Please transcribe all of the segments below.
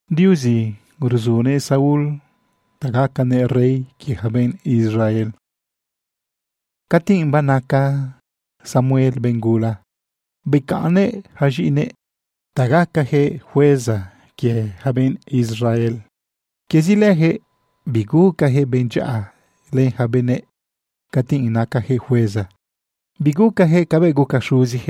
Diusi ruzune Saúl tagakane rey kihaben Israel. Katin banaka Samuel bengula. Bikane hajine tagakahe jueza kihaben Israel. Kezilehe bigukahe benja len habene katin inakahe jueza. Bigukahe kabe guka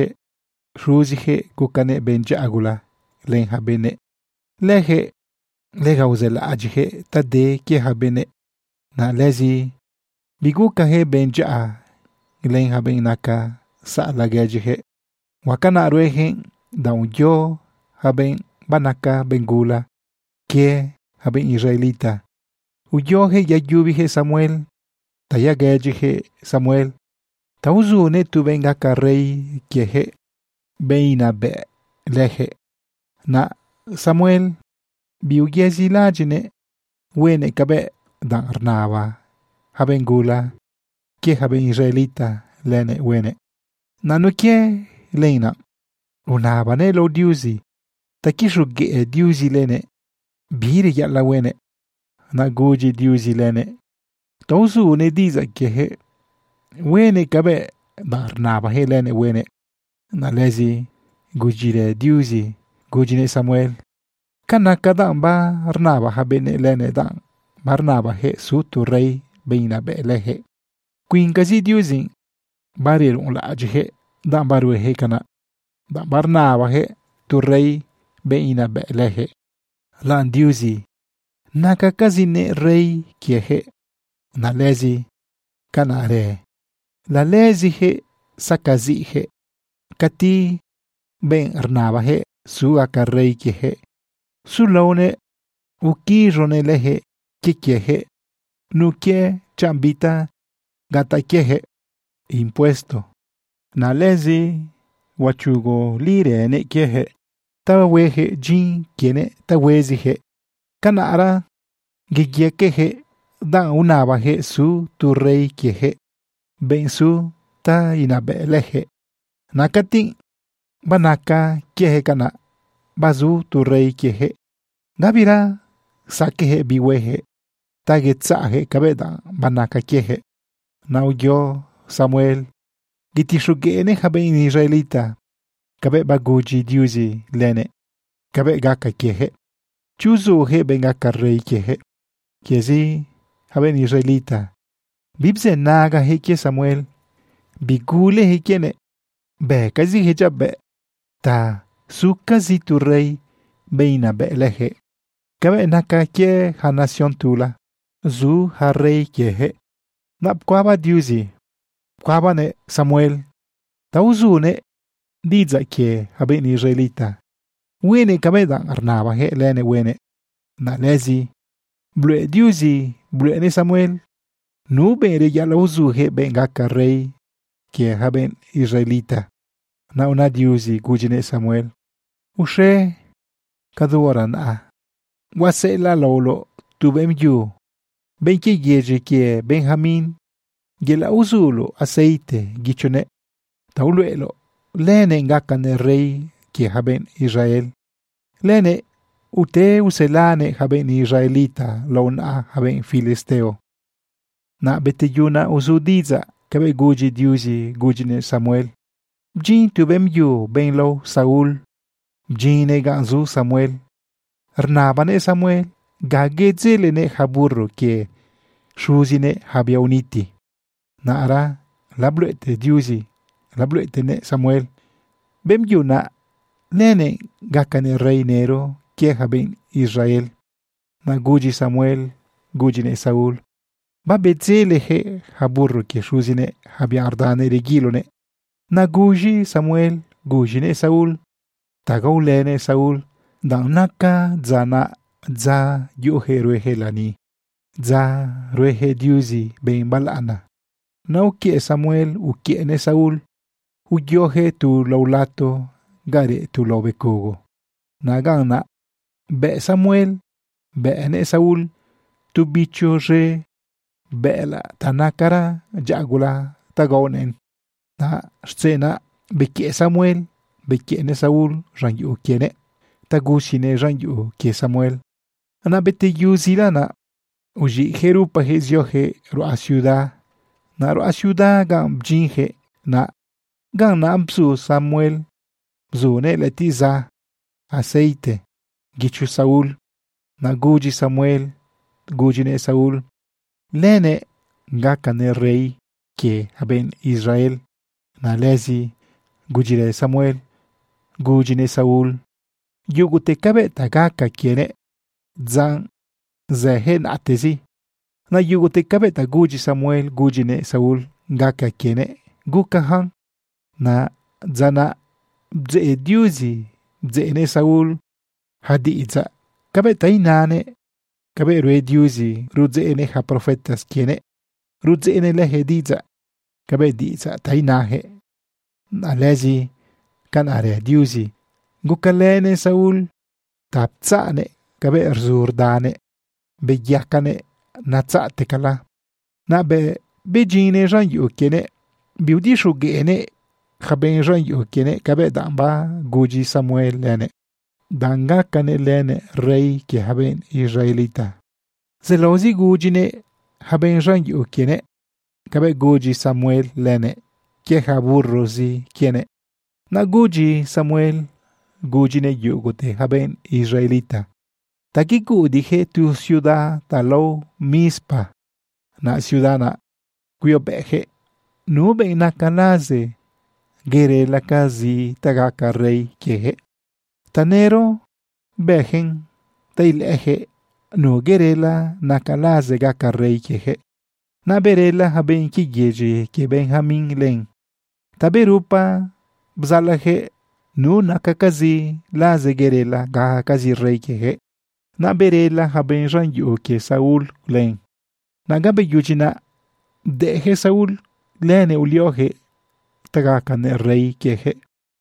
shuzihe gukane benja agula len habene. Lehe legauzela ajihe tade kihabene na lezi bigukahe benja len haben naka sa lagajihe. Wakana ruehen daunyo haben banaka bengula kie haben Israelita. Uyohe yayubihe Samuel tayagajihe Samuel tauzune tu venga ka rey kiehe beina be lehe na Samuel biugezi lajine wene kabe dan arnava haben gula kie haben Israelita lene wene nanu kie leina unabane lo diusi takishu ge diusi lene bire yalla wene na goji diusi lene tausu ne diza kehe wene kabe darnaba he lene wene na lezi gujire diusi gujine Samuel kana kadam ba arnaba habene lene dan barnaba he sutu rey beina be lehe queen kazi diusi barir un la ajihe dan baru he kana dan barnaba he tu rey beina be lehe lan diusi naka kazine rey kiehe na lezi kana re la lezi he sakazi he kati ben arnaba he su aka rey kiehe su lone ukirone lehe kiehe nukie chambita gata kiehe impuesto na lezi wachugo lire ne kiehe tawehe jin kiene tawezi he kana ara gigyekehe dan unaba he su tu rey kiehe ben su ta inabe lehe nakatin banaka kiehe kana bazu tu rey kiehe gabira sakehe biwehe tagetsahe kabeda banaka kiehe nauyo Samuel gitishugene haben Israelita kabe baguji diusi lene kabe gaka kiehe chuzu he benga karrey kiehe kiezi haben Israelita bibse naga he kie Samuel bigule he kiene be kazi he jabbe ta sukazi tu rey beina be lehe kabe naka kie ha nación tula zu ha rey kiehe nap kwaba diusi kwaba ne Samuel tauzune diza kie haben Israelita wene kabedan arnaba he lene wene na lezi blue diusi blue ne Samuel nu bere ya lauzu he benga ka rey kie haben Israelita na una diusi gujine Samuel ushe kaduoran a wasela lolo tubem yu benke yeje kie Benjamin gela uzulo aceite gichone tauluelo lene ngakane rey kie haben Israel lene ute uselane haben Israelita lona haben Filisteo na beteyuna uzudiza kabe guji diusi gujine Samuel jin tubem yu benlo Saul jine ganzu Samuel arnabane Samuel gagezelene haburro kie shuzine habiauniti na ara labluete diusi labluete ne Samuel bem yuna lene gakane rey nero kie haben Israel na guji Samuel gujine Saul babezele he haburro kie shuzine habiardane regilone na guji Samuel gujine Saul tagaulene Saul dan naka zana za yuhe ruehe lani za ruehe diusi ben balana na ukie Samuel ukie ne Saul uyohe tu laulato gare tu lobekogo na gana be Samuel be ne Saul tu bicho re be la tanakara jagula tagonen na scena bekie Samuel bekie ne Saul ranyu kiene tagushine ranyu kie Samuel Na bete yuzila na uji jerupa he zioje roa ciudad. Na roa ciudad gan bjinje na gan na bzu Samuel bzune letiza aceite gichu Saúl. Na guji Samuel gujine Saúl lene gakane rey que haben Israel. Na lezi gujire Samuel gujine Saúl yugute kabe tagaka kiene zan zehen atezi. Na yugute kabe taguji Samuel gujine Saúl gaka kiene gukahan. Na zana bze diuzi bzene Saúl hadiza kabe tainane kabe rue diuzi rudzene ha profetas kiene rudzene lehe diza kabe diza tainahe. Na lezi kan are diuzi gukalene Saúl taptsane kabe rzurdane beyakane natsate kala. Na bejine jan yu kiene biudishu gene haben jan yu kiene kabe damba guji Samuel lene dangakane lene rey que haben Israelita. Zelozi gujine haben jan yu kiene kabe guji Samuel lene que haburrozi kiene. Na guji Samuel gujine yugote haben Israelita. Takiku dije tu ciudad talo Mispa. Na ciudad na kuyo beje nube nakalaze gere la kazi tagaka rey keje. Tanero bejen taileje no gerela nakalaze gaka rey keje. Na berela haben kigeje ke Benjamin len. Taberupa bzalaje no nakakazi laze gerela ga kazi rey keje. Na berela haben ranyu ke Saúl len. Na gabe yujina deje Saúl lene ulioje tagakane rey keje.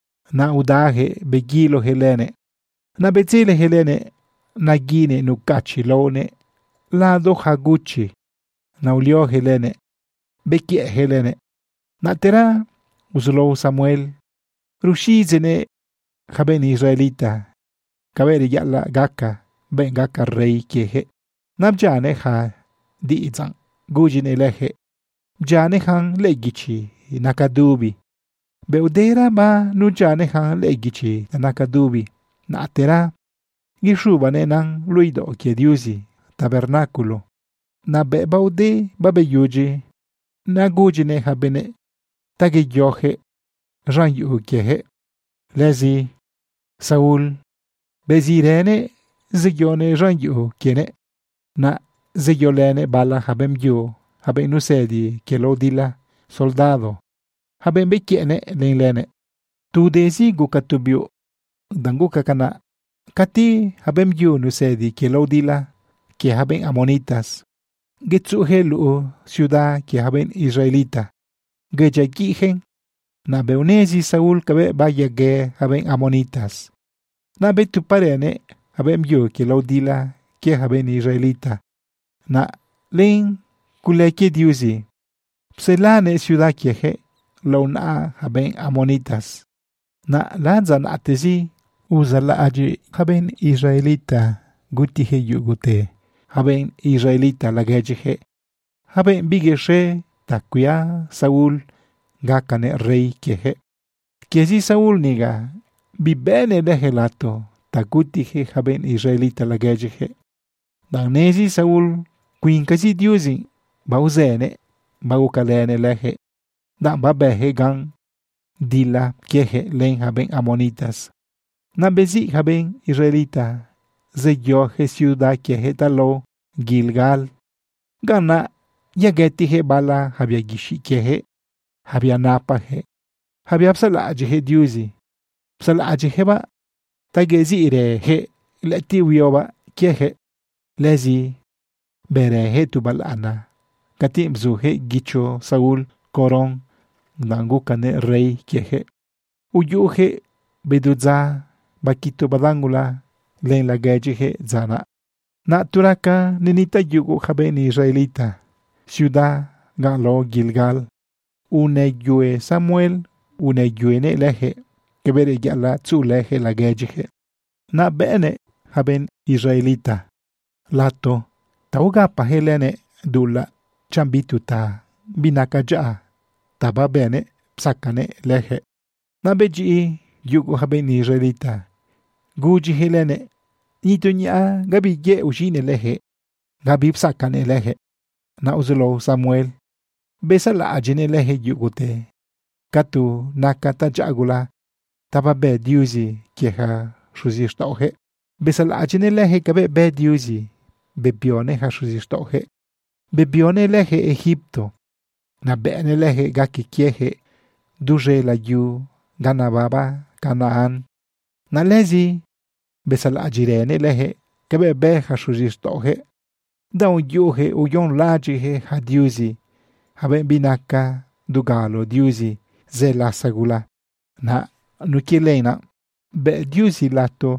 Na udaje begilo helene. Na bezile helene na gine nukachi lone lado haguchi. Na ulio helene bekie helene. Na tera uzlo Samuel rushizene haben Israelita kabere yala gaka ben gaka rey keje. Nabjane ha diizan gujine leje jane han legichi nakadubi. Beudera ma nujane han legichi nakadubi. Na tera gishubane nan luido ke diusi tabernáculo. Na bebaude babeyuji na gujine habene tageyoje ranyu keje. Lezi Saúl bezirene ziyone ranyu kiene. Na ziyolene bala habem yu haben nusedi ke lo dila soldado haben bekiene lene. Tu desi gukatubio danguka kana kati haben yu nusedi ke lo dila que haben amonitas. Getsu helu ciudad que haben Israelita. Gejagihen na beunezi Saúl kabe vaya ge haben amonitas. Na betu parene haben yu ke lo dila que haben Israelita. Na len kuleke diuzi. Pselane ciudad keje lo na haben amonitas. Na lanzan atezi uzala aji haben Israelita gutihe yugute. Haben Israelita lagejeje. Haben bigeshe takuya Saúl gakane rey keje. Kesi Saúl niga bibene lehelato takutije haben Israelita lagejeje. Danesi Saúl quinkasi diusi bauzene baukalene leje. Dan babeje gan dila keje len haben amonitas. Na bezi haben Israelita zeyoje ciudad keje talo Gilgal. Gana yagetije bala habia gishi keje. Habia napaje. Habia psalajeje diusi. Psalajeje ba tagezi ireje leti wioba keje. Lezi bereje tu balana. Katim zuje gicho Saúl koron dangukane rey keje. Uyuje bedudza bakito badangula len la gejeje zana. Na turaka ninita yugo haben Israelita. Ciudad galo Gilgal. Une yue Samuel une yuene leje. Kebere yala tsu leje la gejeje. Na bene haben Israelita. lato tauga pahelene dula chambituta binakaja tababene sakane lehe na beji yugo haben Israelita guji helene nitunya gabi ye ujine lehe gabi sakane lehe na uzulo Samuel besala ajine lehe yugote katu nakata jagula tababe diuzi keha shuzishtohe besala ajine lehe gabe be diuzi bebione ha shuzishtohe bebione lehe Egipto na bene lehe gaki kiehe duje la yu ganababa Canaan na lezi besala ajirene lehe gabe be ha shuzishtohe daun yuhe uyon lajihe ha diuzi haben binaka dugalo diuzi zela sagula na nukilena be diuzi lato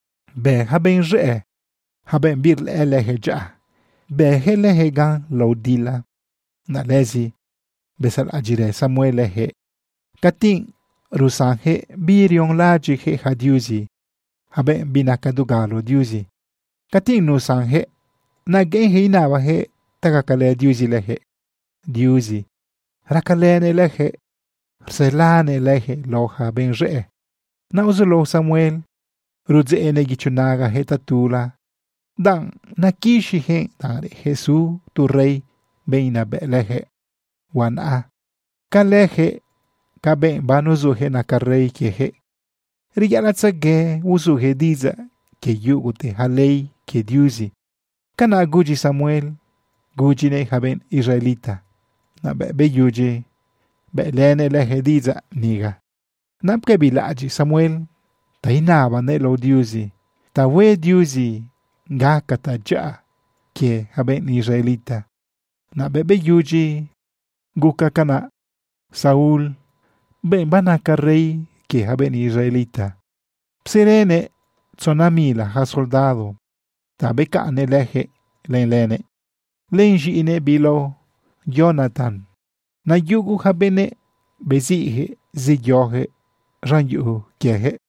be haben je haben bir lehe ja be hele gan laudila na lezi besal ajire Samuel lehe kating rusanhe birion lajihe ha diuzi haben binaka dugalo diuzi kating nusanhe na genhe inawahe takakale diuzi lehe diuzi rakalene lehe selane lehe loha benje na uzulo Samuel rudzeene gichunaga he tatula dan nakishi he tare Jesu tu rey beina belehe wana kalehe kabe banuzuhe na karrey kehe riyalatsage uzuhe diza ke yugute halei ke diuzi kana guji Samuel gujine haben Israelita na be yuji be lene lehe diza niga napke bilaji Samuel tainaba ne lo diuzi ta we diuzi ga kataja ke haben Israelita na be yuji guka kana Saul ben banaka rey ke haben Israelita psirene tsonamila ha soldado ta beka ne lehe lene lenji ine bilo Jonathan na yugu habene bezihe ziyohe ranyu kehe